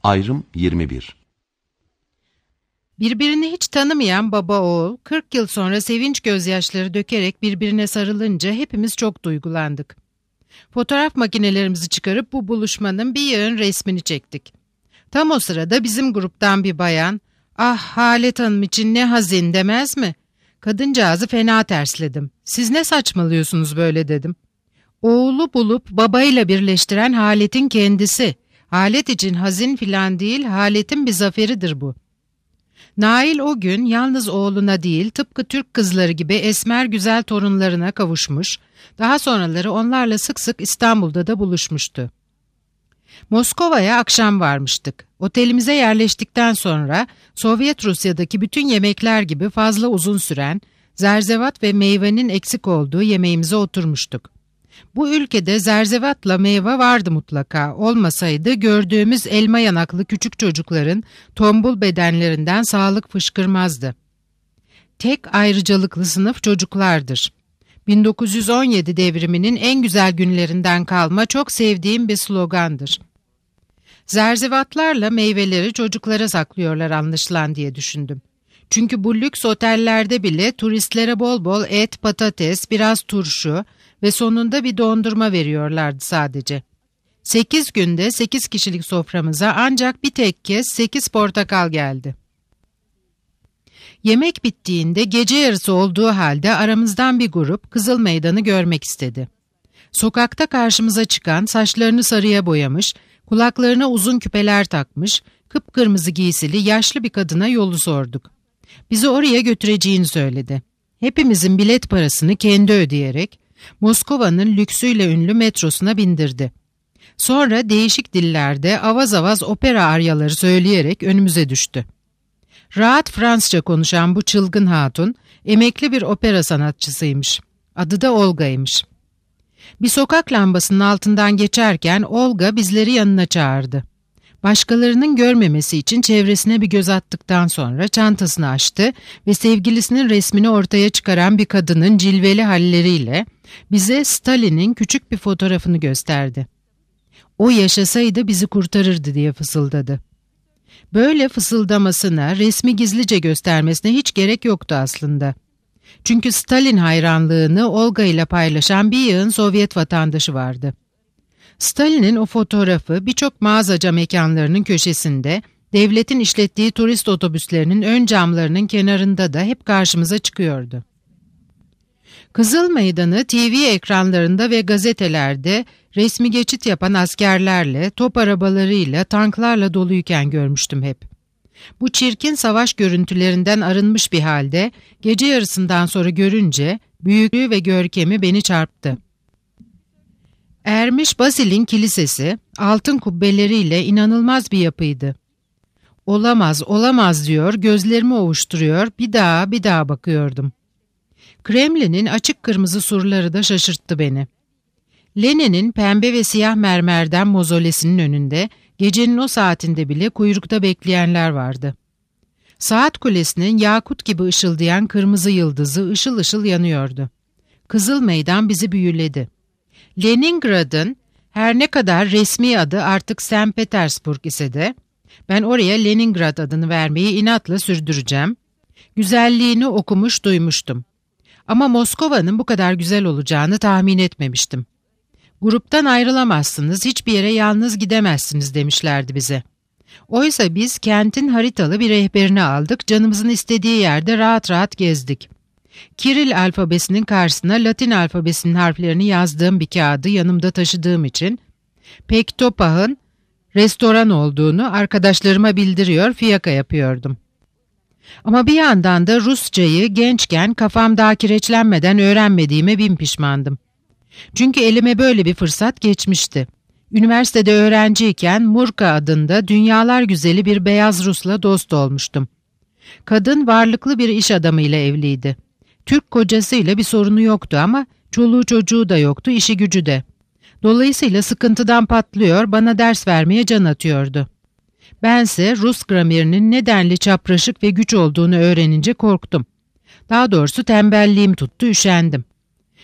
Ayrım 21. Birbirini hiç tanımayan baba oğul 40 yıl sonra sevinç gözyaşları dökerek birbirine sarılınca hepimiz çok duygulandık. Fotoğraf makinelerimizi çıkarıp bu buluşmanın bir yığın resmini çektik. Tam o sırada bizim gruptan bir bayan, "Ah Halet Hanım için ne hazin," demez mi? Kadıncağızı fena tersledim. "Siz ne saçmalıyorsunuz böyle," dedim. Oğlu bulup babayla birleştiren Halet'in kendisi. Halet için hazin filan değil, Halet'in bir zaferidir bu. Nail o gün yalnız oğluna değil, tıpkı Türk kızları gibi esmer güzel torunlarına kavuşmuş, daha sonraları onlarla sık sık İstanbul'da da buluşmuştu. Moskova'ya akşam varmıştık. Otelimize yerleştikten sonra Sovyet Rusya'daki bütün yemekler gibi fazla uzun süren, zerzevat ve meyvenin eksik olduğu yemeğimize oturmuştuk. Bu ülkede zerzevatla meyve vardı mutlaka, olmasaydı gördüğümüz elma yanaklı küçük çocukların tombul bedenlerinden sağlık fışkırmazdı. Tek ayrıcalıklı sınıf çocuklardır. 1917 devriminin en güzel günlerinden kalma çok sevdiğim bir slogandır. Zerzevatlarla meyveleri çocuklara saklıyorlar anlaşılan diye düşündüm. Çünkü bu lüks otellerde bile turistlere bol bol et, patates, biraz turşu ve sonunda bir dondurma veriyorlardı sadece. 8 günde 8 kişilik soframıza ancak bir tek kez 8 portakal geldi. Yemek bittiğinde gece yarısı olduğu halde aramızdan bir grup Kızıl Meydan'ı görmek istedi. Sokakta karşımıza çıkan, saçlarını sarıya boyamış, kulaklarına uzun küpeler takmış, kıpkırmızı giysili yaşlı bir kadına yolu sorduk. Bizi oraya götüreceğini söyledi. Hepimizin bilet parasını kendi ödeyerek Moskova'nın lüksüyle ünlü metrosuna bindirdi. Sonra değişik dillerde avaz avaz opera aryaları söyleyerek önümüze düştü. Rahat Fransızca konuşan bu çılgın hatun, emekli bir opera sanatçısıymış. Adı da Olga'ymış. Bir sokak lambasının altından geçerken Olga bizleri yanına çağırdı. Başkalarının görmemesi için çevresine bir göz attıktan sonra çantasını açtı ve sevgilisinin resmini ortaya çıkaran bir kadının cilveli halleriyle bize Stalin'in küçük bir fotoğrafını gösterdi. "O yaşasaydı bizi kurtarırdı," diye fısıldadı. Böyle fısıldamasına, resmi gizlice göstermesine hiç gerek yoktu aslında. Çünkü Stalin hayranlığını Olga ile paylaşan bir yığın Sovyet vatandaşı vardı. Stalin'in o fotoğrafı birçok mağazaca mekanlarının köşesinde, devletin işlettiği turist otobüslerinin ön camlarının kenarında da hep karşımıza çıkıyordu. Kızıl Meydanı TV ekranlarında ve gazetelerde resmi geçit yapan askerlerle, top arabalarıyla, tanklarla doluyken görmüştüm hep. Bu çirkin savaş görüntülerinden arınmış bir halde gece yarısından sonra görünce büyüklüğü ve görkemi beni çarptı. Ermiş Basil'in kilisesi altın kubbeleriyle inanılmaz bir yapıydı. "Olamaz, olamaz," diyor, gözlerimi ovuşturuyor, bir daha bakıyordum. Kremlin'in açık kırmızı surları da şaşırttı beni. Lenin'in pembe ve siyah mermerden mozolesinin önünde gecenin o saatinde bile kuyrukta bekleyenler vardı. Saat kulesinin yakut gibi ışıldayan kırmızı yıldızı ışıl ışıl yanıyordu. Kızıl Meydan bizi büyüledi. Leningrad'ın her ne kadar resmi adı artık St. Petersburg ise de ben oraya Leningrad adını vermeyi inatla sürdüreceğim. Güzelliğini okumuş duymuştum. Ama Moskova'nın bu kadar güzel olacağını tahmin etmemiştim. "Gruptan ayrılamazsınız, hiçbir yere yalnız gidemezsiniz," demişlerdi bize. Oysa biz kentin haritalı bir rehberini aldık, canımızın istediği yerde rahat rahat gezdik. Kiril alfabesinin karşısına Latin alfabesinin harflerini yazdığım bir kağıdı yanımda taşıdığım için Pektopah'ın restoran olduğunu arkadaşlarıma bildiriyor, fiyaka yapıyordum. Ama bir yandan da Rusçayı gençken kafam daha kireçlenmeden öğrenmediğime bin pişmandım. Çünkü elime böyle bir fırsat geçmişti. Üniversitede öğrenciyken Murka adında dünyalar güzeli bir beyaz Rus'la dost olmuştum. Kadın varlıklı bir iş adamıyla evliydi. Türk kocasıyla bir sorunu yoktu ama çoluğu çocuğu da yoktu, işi gücü de. Dolayısıyla sıkıntıdan patlıyor, bana ders vermeye can atıyordu. Bense Rus gramerinin nedenli çapraşık ve güç olduğunu öğrenince korktum. Daha doğrusu tembelliğim tuttu, üşendim.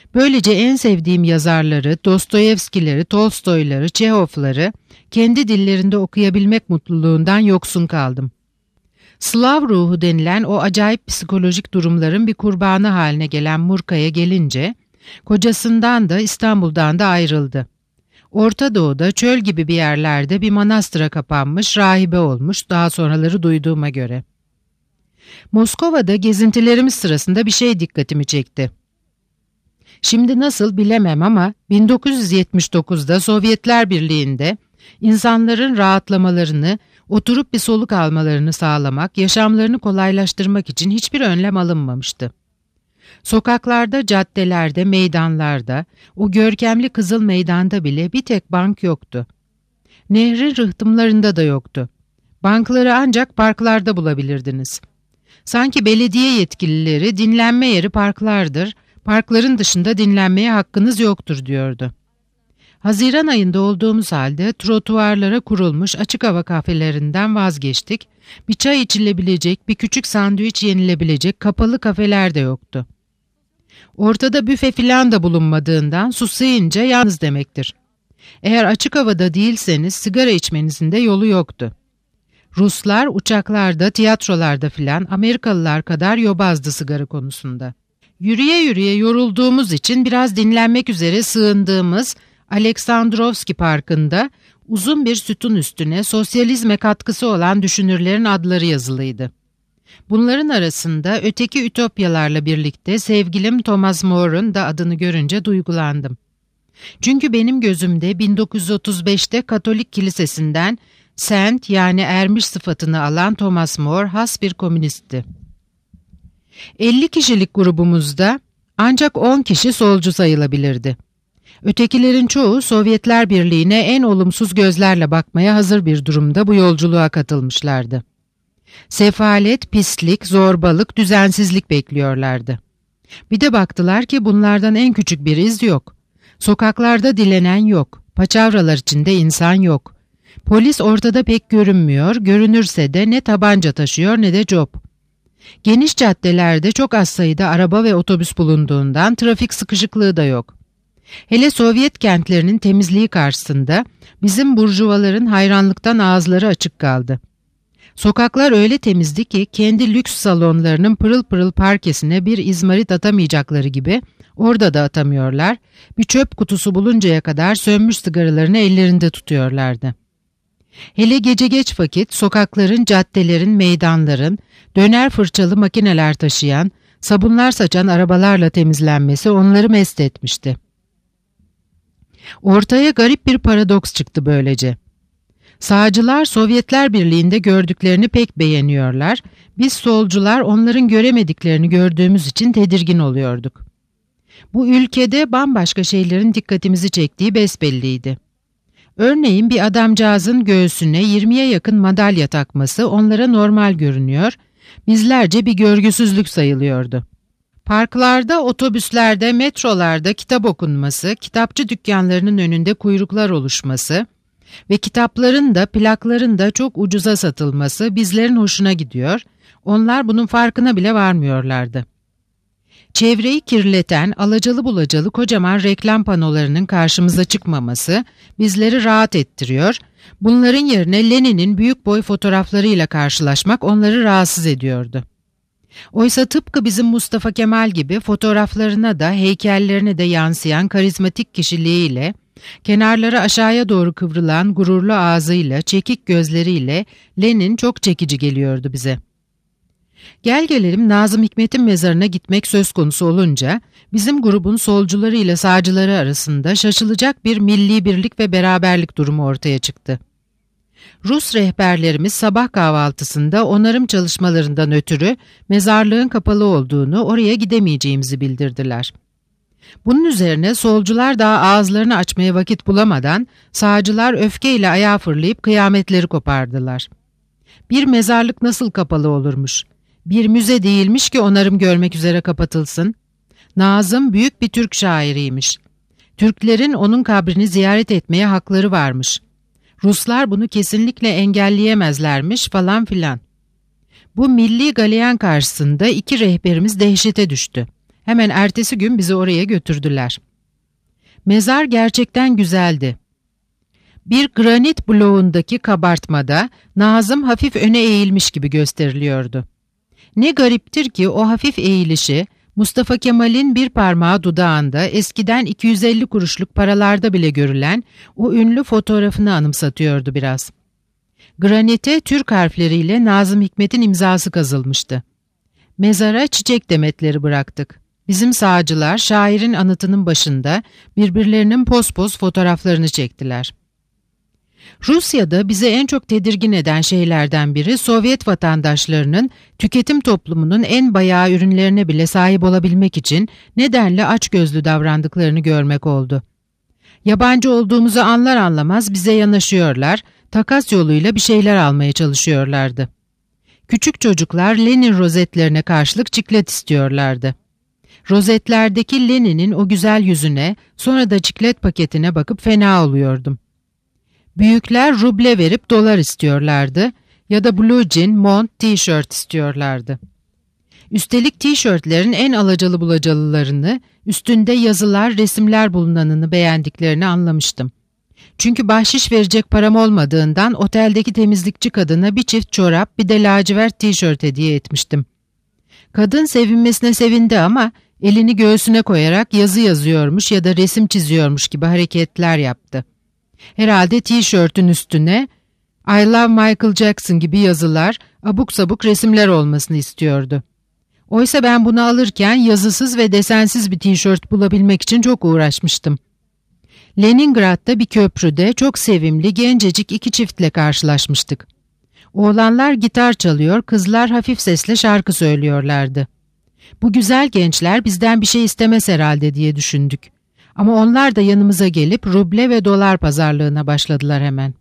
Böylece en sevdiğim yazarları, Dostoyevskileri, Tolstoyları, Çehovları kendi dillerinde okuyabilmek mutluluğundan yoksun kaldım. Slav ruhu denilen o acayip psikolojik durumların bir kurbanı haline gelen Murka'ya gelince, kocasından da İstanbul'dan da ayrıldı. Orta Doğu'da çöl gibi bir yerlerde bir manastıra kapanmış, rahibe olmuş, daha sonraları duyduğuma göre. Moskova'da gezintilerimiz sırasında bir şey dikkatimi çekti. Şimdi nasıl bilemem ama 1979'da Sovyetler Birliği'nde insanların rahatlamalarını, oturup bir soluk almalarını sağlamak, yaşamlarını kolaylaştırmak için hiçbir önlem alınmamıştı. Sokaklarda, caddelerde, meydanlarda, o görkemli Kızıl Meydan'da bile bir tek bank yoktu. Nehrin rıhtımlarında da yoktu. Bankları ancak parklarda bulabilirdiniz. Sanki belediye yetkilileri dinlenme yeri parklardır, parkların dışında dinlenmeye hakkınız yoktur diyordu. Haziran ayında olduğumuz halde trotuarlara kurulmuş açık hava kafelerinden vazgeçtik. Bir çay içilebilecek, bir küçük sandviç yenilebilecek kapalı kafeler de yoktu. Ortada büfe filan da bulunmadığından susayınca yalnız demektir. Eğer açık havada değilseniz sigara içmenizin de yolu yoktu. Ruslar uçaklarda, tiyatrolarda filan Amerikalılar kadar yobazdı sigara konusunda. Yürüye yürüye yorulduğumuz için biraz dinlenmek üzere sığındığımız Aleksandrovski Parkı'nda uzun bir sütun üstüne sosyalizme katkısı olan düşünürlerin adları yazılıydı. Bunların arasında öteki ütopyalarla birlikte sevgilim Thomas More'un da adını görünce duygulandım. Çünkü benim gözümde 1935'te Katolik Kilisesi'nden Saint yani ermiş sıfatını alan Thomas More has bir komünistti. 50 kişilik grubumuzda ancak 10 kişi solcu sayılabilirdi. Ötekilerin çoğu Sovyetler Birliği'ne en olumsuz gözlerle bakmaya hazır bir durumda bu yolculuğa katılmışlardı. Sefalet, pislik, zorbalık, düzensizlik bekliyorlardı. Bir de baktılar ki bunlardan en küçük bir iz yok. Sokaklarda dilenen yok, paçavralar içinde insan yok. Polis ortada pek görünmüyor, görünürse de ne tabanca taşıyor ne de cop. Geniş caddelerde çok az sayıda araba ve otobüs bulunduğundan trafik sıkışıklığı da yok. Hele Sovyet kentlerinin temizliği karşısında bizim burjuvaların hayranlıktan ağızları açık kaldı. Sokaklar öyle temizdi ki kendi lüks salonlarının pırıl pırıl parkesine bir izmarit atamayacakları gibi orada da atamıyorlar, bir çöp kutusu buluncaya kadar sönmüş sigaralarını ellerinde tutuyorlardı. Hele gece geç vakit sokakların, caddelerin, meydanların, döner fırçalı makineler taşıyan, sabunlar saçan arabalarla temizlenmesi onları mest etmişti. Ortaya garip bir paradoks çıktı böylece. Sağcılar Sovyetler Birliği'nde gördüklerini pek beğeniyorlar, biz solcular onların göremediklerini gördüğümüz için tedirgin oluyorduk. Bu ülkede bambaşka şeylerin dikkatimizi çektiği besbelliydi. Örneğin bir adamcağızın göğsüne 20'ye yakın madalya takması onlara normal görünüyor, bizlerce bir görgüsüzlük sayılıyordu. Parklarda, otobüslerde, metrolarda kitap okunması, kitapçı dükkanlarının önünde kuyruklar oluşması ve kitapların da plakların da çok ucuza satılması bizlerin hoşuna gidiyor, onlar bunun farkına bile varmıyorlardı. Çevreyi kirleten alacalı bulacalı kocaman reklam panolarının karşımıza çıkmaması bizleri rahat ettiriyor, bunların yerine Lenin'in büyük boy fotoğraflarıyla karşılaşmak onları rahatsız ediyordu. Oysa tıpkı bizim Mustafa Kemal gibi fotoğraflarına da heykellerine de yansıyan karizmatik kişiliğiyle, kenarları aşağıya doğru kıvrılan gururlu ağzıyla, çekik gözleriyle Lenin çok çekici geliyordu bize. Gel gelelim Nazım Hikmet'in mezarına gitmek söz konusu olunca bizim grubun solcuları ile sağcıları arasında şaşılacak bir milli birlik ve beraberlik durumu ortaya çıktı. Rus rehberlerimiz sabah kahvaltısında onarım çalışmalarından ötürü mezarlığın kapalı olduğunu, oraya gidemeyeceğimizi bildirdiler. Bunun üzerine solcular daha ağızlarını açmaya vakit bulamadan sağcılar öfkeyle ayağa fırlayıp kıyametleri kopardılar. Bir mezarlık nasıl kapalı olurmuş? Bir müze değilmiş ki onarım görmek üzere kapatılsın. Nazım büyük bir Türk şairiymiş. Türklerin onun kabrini ziyaret etmeye hakları varmış. Ruslar bunu kesinlikle engelleyemezlermiş falan filan. Bu milli galeyan karşısında iki rehberimiz dehşete düştü. Hemen ertesi gün bizi oraya götürdüler. Mezar gerçekten güzeldi. Bir granit bloğundaki kabartmada Nazım hafif öne eğilmiş gibi gösteriliyordu. Ne gariptir ki o hafif eğilişi Mustafa Kemal'in bir parmağı dudağında eskiden 250 kuruşluk paralarda bile görülen o ünlü fotoğrafını anımsatıyordu biraz. Granite Türk harfleriyle Nazım Hikmet'in imzası kazılmıştı. Mezara çiçek demetleri bıraktık. Bizim sağcılar şairin anıtının başında birbirlerinin poz fotoğraflarını çektiler. Rusya'da bizi en çok tedirgin eden şeylerden biri Sovyet vatandaşlarının tüketim toplumunun en bayağı ürünlerine bile sahip olabilmek için nedenle açgözlü davrandıklarını görmek oldu. Yabancı olduğumuzu anlar anlamaz bize yanaşıyorlar, takas yoluyla bir şeyler almaya çalışıyorlardı. Küçük çocuklar Lenin rozetlerine karşılık çiklet istiyorlardı. Rozetlerdeki Lenin'in o güzel yüzüne, sonra da çiklet paketine bakıp fena oluyordum. Büyükler ruble verip dolar istiyorlardı ya da blue jean, mont, tişört istiyorlardı. Üstelik tişörtlerin en alacalı bulacalılarını, üstünde yazılar, resimler bulunanını beğendiklerini anlamıştım. Çünkü bahşiş verecek param olmadığından oteldeki temizlikçi kadına bir çift çorap, bir de lacivert tişört hediye etmiştim. Kadın sevinmesine sevindi ama elini göğsüne koyarak yazı yazıyormuş ya da resim çiziyormuş gibi hareketler yaptı. Herhalde tişörtün üstüne "I love Michael Jackson" gibi yazılar, abuk sabuk resimler olmasını istiyordu. Oysa ben bunu alırken yazısız ve desensiz bir tişört bulabilmek için çok uğraşmıştım. Leningrad'da bir köprüde çok sevimli gencecik iki çiftle karşılaşmıştık. Oğlanlar gitar çalıyor, kızlar hafif sesle şarkı söylüyorlardı. Bu güzel gençler bizden bir şey istemez herhalde diye düşündük. Ama onlar da yanımıza gelip ruble ve dolar pazarlığına başladılar hemen.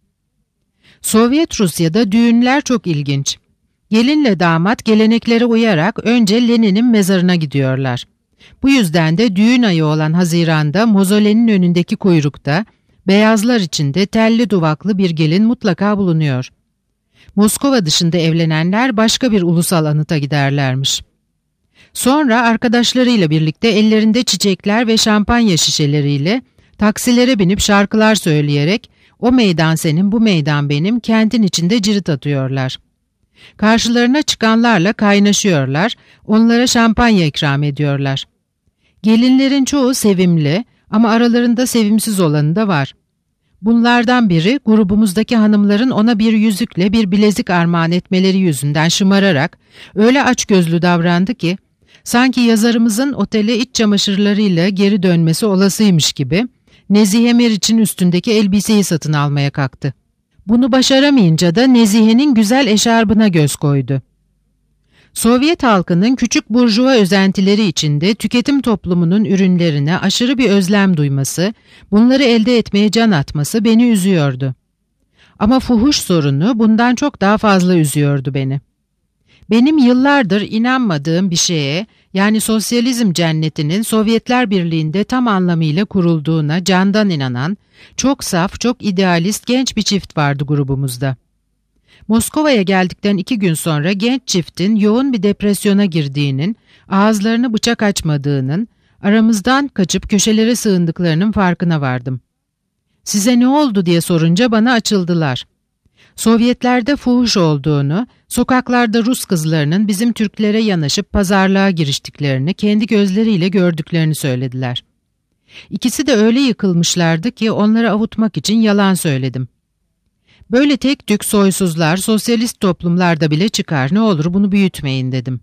Sovyet Rusya'da düğünler çok ilginç. Gelinle damat geleneklere uyarak önce Lenin'in mezarına gidiyorlar. Bu yüzden de düğün ayı olan Haziran'da mozolenin önündeki kuyrukta beyazlar içinde telli duvaklı bir gelin mutlaka bulunuyor. Moskova dışında evlenenler başka bir ulusal anıta giderlermiş. Sonra arkadaşlarıyla birlikte ellerinde çiçekler ve şampanya şişeleriyle taksilere binip şarkılar söyleyerek "O meydan senin, bu meydan benim" kentin içinde cirit atıyorlar. Karşılarına çıkanlarla kaynaşıyorlar, onlara şampanya ikram ediyorlar. Gelinlerin çoğu sevimli ama aralarında sevimsiz olanı da var. Bunlardan biri grubumuzdaki hanımların ona bir yüzükle bir bilezik armağan etmeleri yüzünden şımararak öyle açgözlü davrandı ki sanki yazarımızın otele iç çamaşırlarıyla geri dönmesi olasıymış gibi Nezihe Meriç'in üstündeki elbiseyi satın almaya kalktı. Bunu başaramayınca da Nezihe'nin güzel eşarbına göz koydu. Sovyet halkının küçük burjuva özentileri içinde tüketim toplumunun ürünlerine aşırı bir özlem duyması, bunları elde etmeye can atması beni üzüyordu. Ama fuhuş sorunu bundan çok daha fazla üzüyordu beni. Benim yıllardır inanmadığım bir şeye, yani sosyalizm cennetinin Sovyetler Birliği'nde tam anlamıyla kurulduğuna candan inanan, çok saf, çok idealist genç bir çift vardı grubumuzda. Moskova'ya geldikten 2 gün sonra genç çiftin yoğun bir depresyona girdiğinin, ağızlarını bıçak açmadığının, aramızdan kaçıp köşelere sığındıklarının farkına vardım. "Size ne oldu?" diye sorunca bana açıldılar. Sovyetlerde fuhuş olduğunu, sokaklarda Rus kızlarının bizim Türklere yanaşıp pazarlığa giriştiklerini kendi gözleriyle gördüklerini söylediler. İkisi de öyle yıkılmışlardı ki onları avutmak için yalan söyledim. Böyle tek tük soysuzlar sosyalist toplumlarda bile çıkar, ne olur bunu büyütmeyin dedim.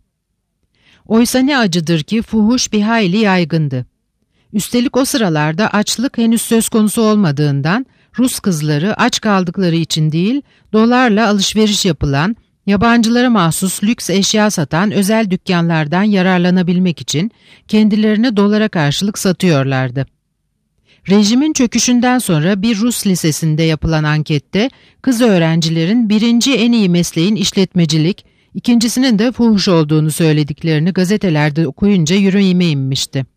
Oysa ne acıdır ki fuhuş bir hayli yaygındı. Üstelik o sıralarda açlık henüz söz konusu olmadığından Rus kızları aç kaldıkları için değil, dolarla alışveriş yapılan, yabancılara mahsus lüks eşya satan özel dükkanlardan yararlanabilmek için kendilerini dolara karşılık satıyorlardı. Rejimin çöküşünden sonra bir Rus lisesinde yapılan ankette kız öğrencilerin birinci en iyi mesleğin işletmecilik, ikincisinin de fuhuş olduğunu söylediklerini gazetelerde okuyunca yüreğime inmişti.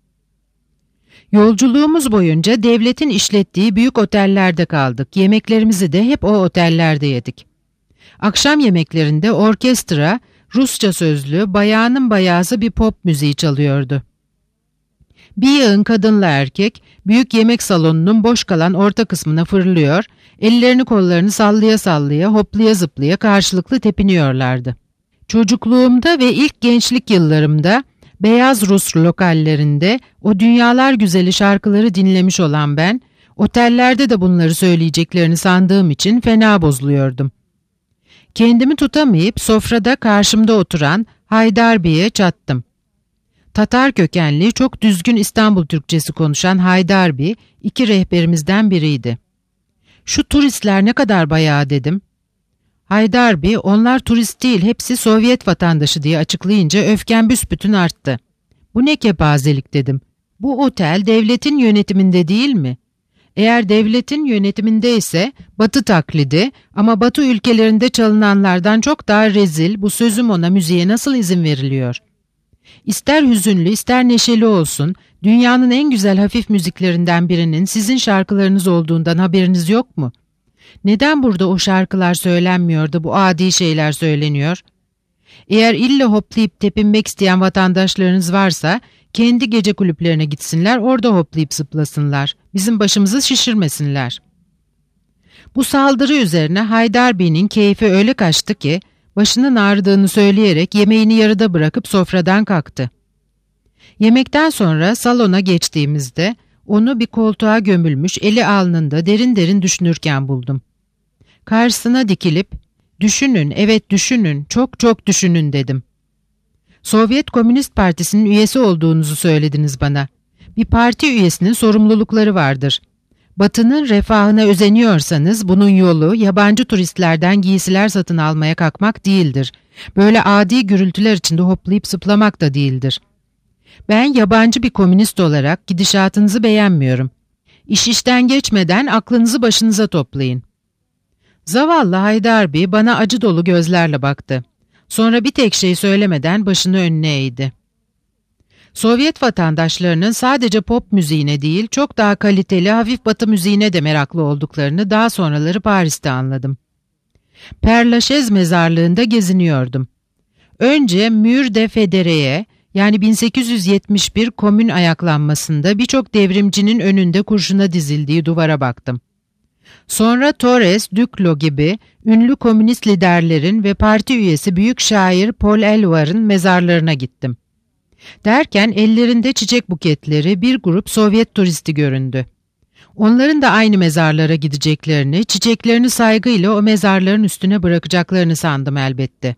Yolculuğumuz boyunca devletin işlettiği büyük otellerde kaldık. Yemeklerimizi de hep o otellerde yedik. Akşam yemeklerinde orkestra Rusça sözlü, bayanın bayağısı bir pop müziği çalıyordu. Bir yığın kadınla erkek, büyük yemek salonunun boş kalan orta kısmına fırlıyor, ellerini kollarını sallaya sallaya, hoplaya zıplaya karşılıklı tepiniyorlardı. Çocukluğumda ve ilk gençlik yıllarımda beyaz Rus lokallerinde o dünyalar güzeli şarkıları dinlemiş olan ben, otellerde de bunları söyleyeceklerini sandığım için fena bozuluyordum. Kendimi tutamayıp sofrada karşımda oturan Haydar Bey'e çattım. Tatar kökenli, çok düzgün İstanbul Türkçesi konuşan Haydar Bey, iki rehberimizden biriydi. "Şu turistler ne kadar bayağı," dedim. Haydar Bey, "Onlar turist değil, hepsi Sovyet vatandaşı," diye açıklayınca öfkem büsbütün arttı. "Bu ne kepazelik," dedim. "Bu otel devletin yönetiminde değil mi? Eğer devletin yönetiminde ise Batı taklidi ama Batı ülkelerinde çalınanlardan çok daha rezil bu sözüm ona müziğe nasıl izin veriliyor? İster hüzünlü ister neşeli olsun, dünyanın en güzel hafif müziklerinden birinin sizin şarkılarınız olduğundan haberiniz yok mu? Neden burada o şarkılar söylenmiyor da bu adi şeyler söyleniyor? Eğer illa hoplayıp tepinmek isteyen vatandaşlarınız varsa kendi gece kulüplerine gitsinler, orada hoplayıp zıplasınlar. Bizim başımızı şişirmesinler." Bu saldırı üzerine Haydar Bey'in keyfi öyle kaçtı ki başının ağrıdığını söyleyerek yemeğini yarıda bırakıp sofradan kalktı. Yemekten sonra salona geçtiğimizde onu bir koltuğa gömülmüş, eli alnında derin derin düşünürken buldum. Karşısına dikilip "Düşünün, evet düşünün, çok çok düşünün," dedim. "Sovyet Komünist Partisi'nin üyesi olduğunuzu söylediniz bana. Bir parti üyesinin sorumlulukları vardır. Batı'nın refahına özeniyorsanız bunun yolu yabancı turistlerden giysiler satın almaya kalkmak değildir. Böyle adi gürültüler içinde hoplayıp zıplamak da değildir. Ben yabancı bir komünist olarak gidişatınızı beğenmiyorum. İş işten geçmeden aklınızı başınıza toplayın." Zavallı Haydar Bey bana acı dolu gözlerle baktı. Sonra bir tek şey söylemeden başını önüne eğdi. Sovyet vatandaşlarının sadece pop müziğine değil, çok daha kaliteli hafif batı müziğine de meraklı olduklarını daha sonraları Paris'te anladım. Père Lachaise mezarlığında geziniyordum. Önce Mur de Fédéré'ye, yani 1871 komün ayaklanmasında birçok devrimcinin önünde kurşuna dizildiği duvara baktım. Sonra Torres, Duclos gibi ünlü komünist liderlerin ve parti üyesi büyük şair Paul Eluard'ın mezarlarına gittim. Derken ellerinde çiçek buketleri bir grup Sovyet turisti göründü. Onların da aynı mezarlara gideceklerini, çiçeklerini saygıyla o mezarların üstüne bırakacaklarını sandım elbette.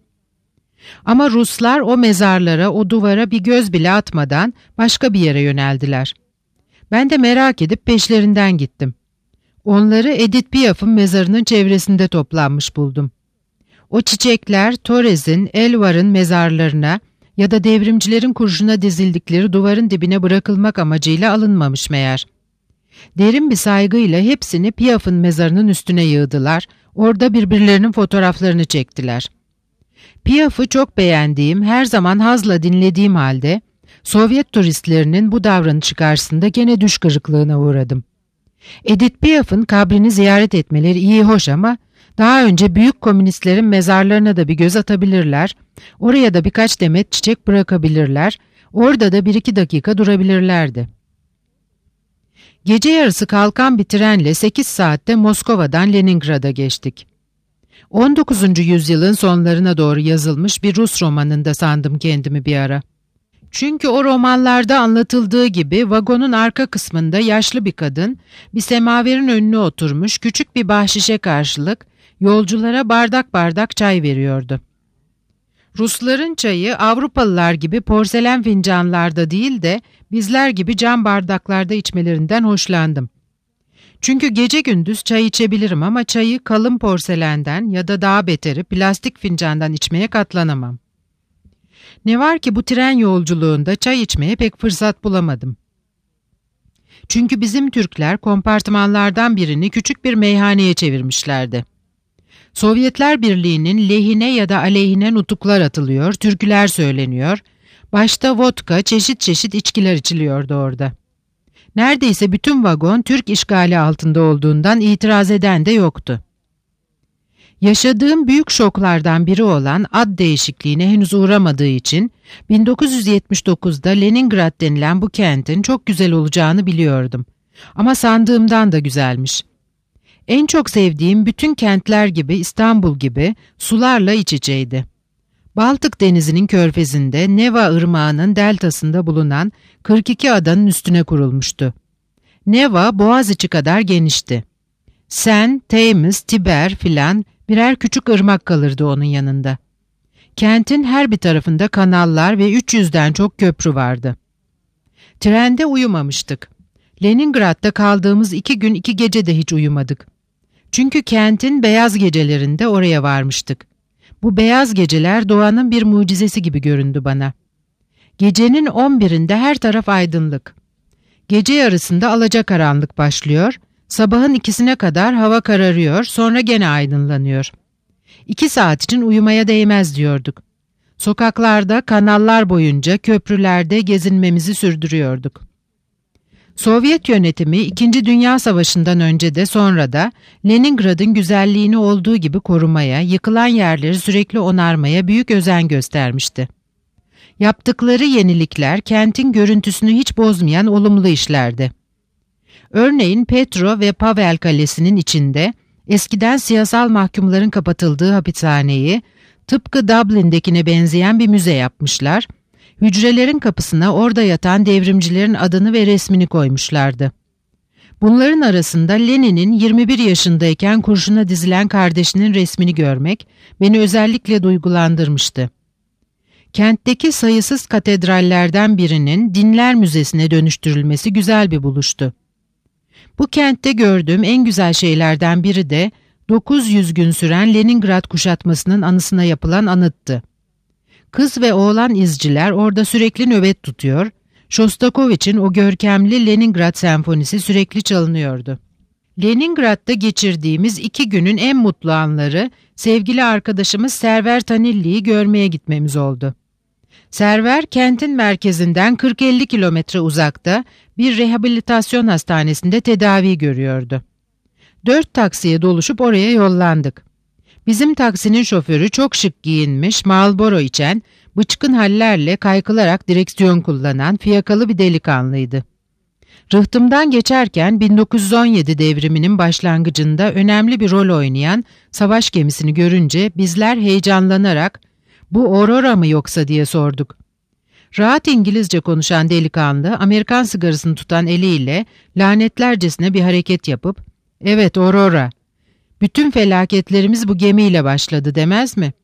Ama Ruslar o mezarlara, o duvara bir göz bile atmadan başka bir yere yöneldiler. Ben de merak edip peşlerinden gittim. Onları Edith Piaf'ın mezarının çevresinde toplanmış buldum. O çiçekler Torres'in, Eluard'ın mezarlarına ya da devrimcilerin kurşuna dizildikleri duvarın dibine bırakılmak amacıyla alınmamış meğer. Derin bir saygıyla hepsini Piaf'ın mezarının üstüne yığdılar, orada birbirlerinin fotoğraflarını çektiler. Piaf'ı çok beğendiğim, her zaman hazla dinlediğim halde Sovyet turistlerinin bu davranışı karşısında gene düş kırıklığına uğradım. Edith Piaf'ın kabrini ziyaret etmeleri iyi hoş ama daha önce büyük komünistlerin mezarlarına da bir göz atabilirler, oraya da birkaç demet çiçek bırakabilirler, orada da 1-2 dakika durabilirlerdi. Gece yarısı kalkan bir trenle 8 saatte Moskova'dan Leningrad'a geçtik. 19. yüzyılın sonlarına doğru yazılmış bir Rus romanında sandım kendimi bir ara. Çünkü o romanlarda anlatıldığı gibi vagonun arka kısmında yaşlı bir kadın bir semaverin önüne oturmuş küçük bir bahşişe karşılık yolculara bardak bardak çay veriyordu. Rusların çayı Avrupalılar gibi porselen fincanlarda değil de bizler gibi cam bardaklarda içmelerinden hoşlandım. Çünkü gece gündüz çay içebilirim ama çayı kalın porselenden ya da daha beteri plastik fincandan içmeye katlanamam. Ne var ki bu tren yolculuğunda çay içmeye pek fırsat bulamadım. Çünkü bizim Türkler kompartımanlardan birini küçük bir meyhaneye çevirmişlerdi. Sovyetler Birliği'nin lehine ya da aleyhine nutuklar atılıyor, türküler söyleniyor, başta vodka, çeşit çeşit içkiler içiliyordu orada. Neredeyse bütün vagon Türk işgali altında olduğundan itiraz eden de yoktu. Yaşadığım büyük şoklardan biri olan ad değişikliğine henüz uğramadığı için 1979'da Leningrad denilen bu kentin çok güzel olacağını biliyordum. Ama sandığımdan da güzelmiş. En çok sevdiğim bütün kentler gibi İstanbul gibi sularla iç içeydi. Baltık Denizi'nin körfezinde Neva Irmağı'nın deltasında bulunan 42 adanın üstüne kurulmuştu. Neva Boğaziçi kadar genişti. Sen, Thames, Tiber filan birer küçük ırmak kalırdı onun yanında. Kentin her bir tarafında kanallar ve 300'den çok köprü vardı. Trende uyumamıştık. Leningrad'da kaldığımız 2 gün 2 gece de hiç uyumadık. Çünkü kentin beyaz gecelerinde oraya varmıştık. Bu beyaz geceler doğanın bir mucizesi gibi göründü bana. Gecenin 11'inde her taraf aydınlık. Gece yarısında alacakaranlık başlıyor, sabahın 2'sine kadar hava kararıyor, sonra gene aydınlanıyor. 2 saat için uyumaya değmez diyorduk. Sokaklarda, kanallar boyunca, köprülerde gezinmemizi sürdürüyorduk. Sovyet yönetimi 2. Dünya Savaşı'ndan önce de sonra da Leningrad'ın güzelliğini olduğu gibi korumaya, yıkılan yerleri sürekli onarmaya büyük özen göstermişti. Yaptıkları yenilikler kentin görüntüsünü hiç bozmayan olumlu işlerdi. Örneğin Petro ve Pavel Kalesi'nin içinde eskiden siyasal mahkumların kapatıldığı hapishaneyi tıpkı Dublin'dekine benzeyen bir müze yapmışlar, hücrelerin kapısına orada yatan devrimcilerin adını ve resmini koymuşlardı. Bunların arasında Lenin'in 21 yaşındayken kurşuna dizilen kardeşinin resmini görmek beni özellikle duygulandırmıştı. Kentteki sayısız katedrallerden birinin dinler müzesine dönüştürülmesi güzel bir buluştu. Bu kentte gördüğüm en güzel şeylerden biri de 900 gün süren Leningrad kuşatmasının anısına yapılan anıttı. Kız ve oğlan izciler orada sürekli nöbet tutuyor, Shostakovich'in o görkemli Leningrad senfonisi sürekli çalınıyordu. Leningrad'da geçirdiğimiz 2 günün en mutlu anları sevgili arkadaşımız Server Tanilli'yi görmeye gitmemiz oldu. Server, kentin merkezinden 40-50 kilometre uzakta bir rehabilitasyon hastanesinde tedavi görüyordu. 4 taksiye doluşup oraya yollandık. Bizim taksinin şoförü çok şık giyinmiş, Marlboro içen, bıçkın hallerle kaykılarak direksiyon kullanan fiyakalı bir delikanlıydı. Rıhtımdan geçerken 1917 devriminin başlangıcında önemli bir rol oynayan savaş gemisini görünce bizler heyecanlanarak "Bu Aurora mı yoksa?" diye sorduk. Rahat İngilizce konuşan delikanlı Amerikan sigarasını tutan eliyle lanetlercesine bir hareket yapıp "Evet, Aurora. Bütün felaketlerimiz bu gemiyle başladı," demez mi?